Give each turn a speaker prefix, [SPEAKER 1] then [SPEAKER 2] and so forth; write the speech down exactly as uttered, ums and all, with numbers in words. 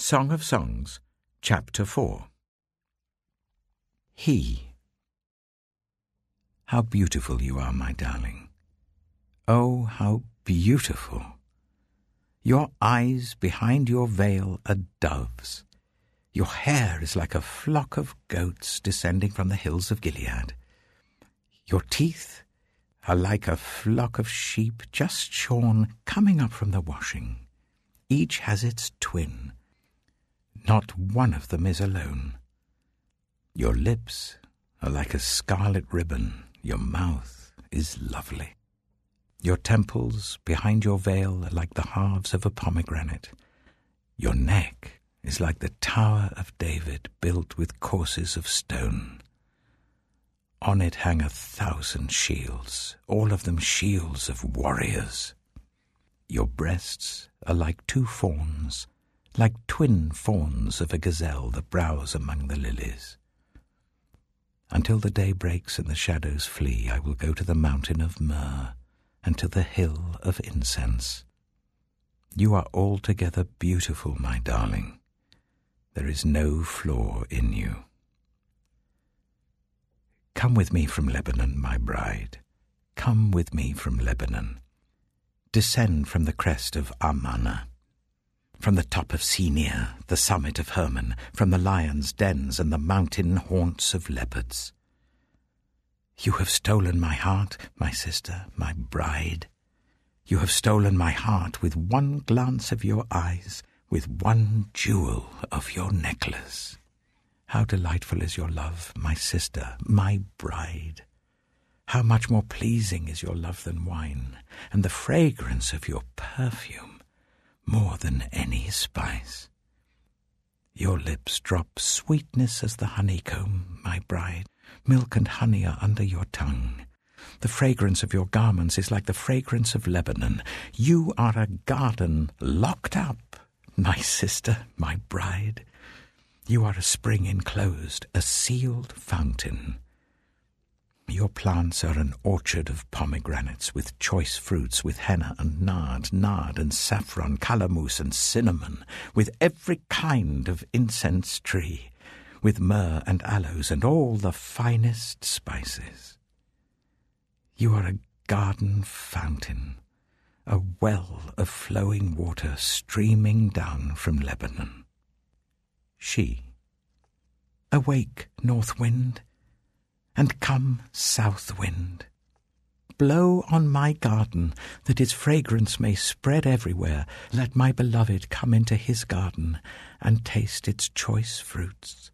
[SPEAKER 1] Song of Songs, Chapter four. He. How beautiful you are, my darling. Oh, how beautiful. Your eyes behind your veil are doves. Your hair is like a flock of goats descending from the hills of Gilead. Your teeth are like a flock of sheep just shorn, coming up from the washing. Each has its twin. Not one of them is alone. Your lips are like a scarlet ribbon. Your mouth is lovely. Your temples behind your veil are like the halves of a pomegranate. Your neck is like the Tower of David built with courses of stone. On it hang a thousand shields, all of them shields of warriors. Your breasts are like two fawns, like twin fawns of a gazelle that browse among the lilies. Until the day breaks and the shadows flee, I will go to the mountain of myrrh and to the hill of incense. You are altogether beautiful, my darling. There is no flaw in you. Come with me from Lebanon, my bride. Come with me from Lebanon. Descend from the crest of Amana, from the top of Senir, the summit of Hermon, from the lions' dens and the mountain haunts of leopards. You have stolen my heart, my sister, my bride. You have stolen my heart with one glance of your eyes, with one jewel of your necklace. How delightful is your love, my sister, my bride. How much more pleasing is your love than wine, and the fragrance of your perfume more than any spice. Your lips drop sweetness as the honeycomb, my bride. Milk and honey are under your tongue. The fragrance of your garments is like the fragrance of Lebanon. You are a garden locked up, my sister, my bride. You are a spring enclosed, a sealed fountain. Your plants are an orchard of pomegranates with choice fruits, with henna and nard, nard and saffron, calamus and cinnamon, with every kind of incense tree, with myrrh and aloes and all the finest spices. You are a garden fountain, a well of flowing water streaming down from Lebanon. She. Awake, north wind, and come, south wind. Blow on my garden, that its fragrance may spread everywhere. Let my beloved come into his garden and taste its choice fruits.